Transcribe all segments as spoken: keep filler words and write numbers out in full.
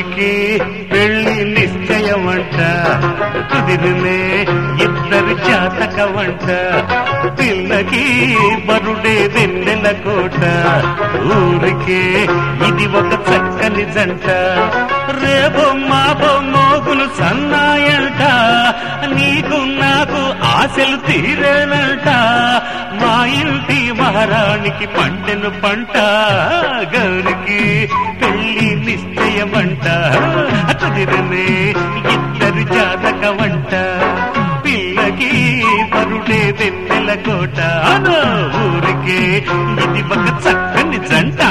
గౌరికి పెళ్లి నిశ్చయమంట, కుదిరినే ఇద్దరు జాతకమంట, పిల్లకి బరుడే వెన్నెల కోట, ఊరికే ఇది ఒక చక్కని జంట. రేపో మాపో మోగులు సన్నాయంట, నీకు నాకు ఆశలు తీరేనంట, మా ఇంటి మహారాణికి పండెను పంట. గౌరికి పెళ్లి నిశ్చయమంట, కుదిరినే ఇద్దరు జాతకమంట, పిల్లకి పరుడే వెన్నెల కోట, ఊరికే ఇది ఒక చక్కని జంట.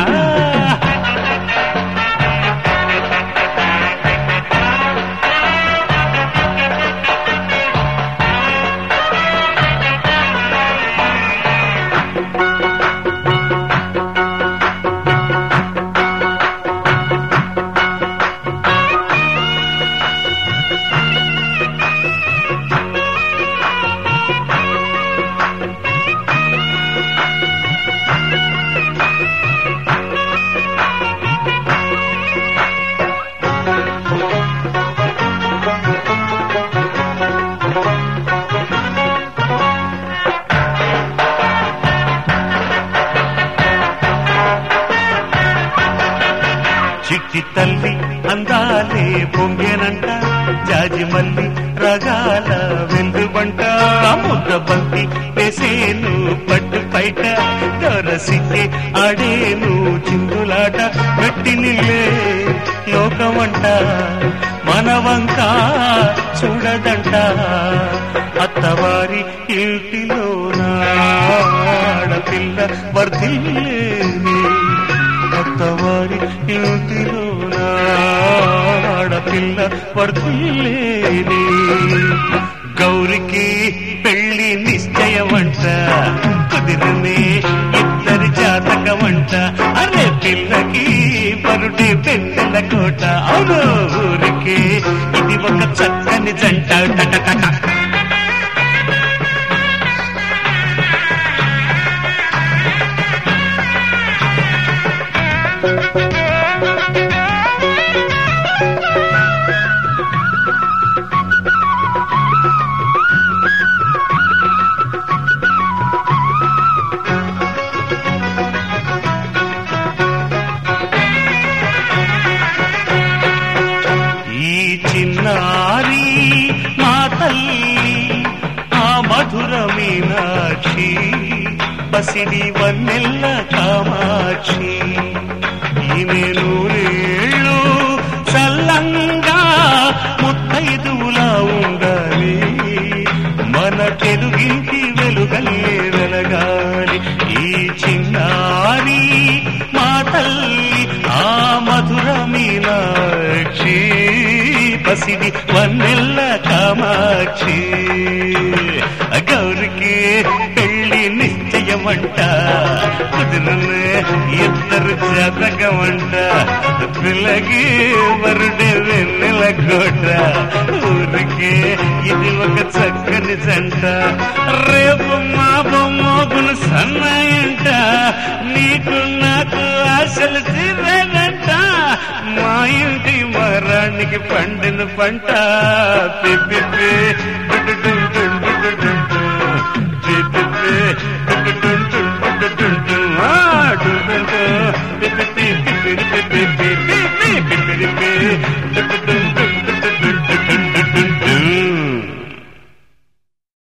చిట్టి తల్లి అందాలే పొంగేనంట, జాజి మల్లి రగాల వెందుబంట, ముద్ద బంతి వేసేను పట్టు పైట, దొరసిట్టే ఆడేను చిందులాట, గట్టి నిల్లే లోకమంట, మనవంక చూడదంట, అత్తవారి ఇంటిలోన ఆడపిల్ల వర్ధిల్లేని, అత్తవారి ఇంటిలోన ఆడపిల్ల వర్ధిల్లేని. గౌరికి పెళ్లి నిశ్చయమంట, కుదిరినే ఇద్దరి జాతకమంట, అరే పిల్లకి బరుడే వెన్నెల కోట, అవును ఊరికి ఇది ఒక చక్కని జంట. టటకట చిన్నారి మా తల్లి ఆ మధుర మీనాక్షి, పసిడి వన్నెల్ల కామాక్షి, ఈమె నూరేళ్ళు చల్లంగా ముత్తైదువులా ఉండాలి, మన తెలుగింటి వెలుగల్లే వెలగాలి. ఈ చిన్నారి మా తల్లి ఆ మధుర మీనాక్షి, పసిడి వన్నెల్ల కామాక్షి. గౌరికి పెళ్లి నిశ్చయమంట, కుదిరినే ఇద్దరు జాతకమంట, పిల్లకి వరుడే వెన్నెల కోట, ఊరికి ఇది ఒక చక్కని జంట. రేపు మా బొమ్మగులు సన్నాయంట, నీకు నాకు ఆశలు తీరేనంట, మా ఇంటి మహారాణికి పండిన పంట. పిప్పి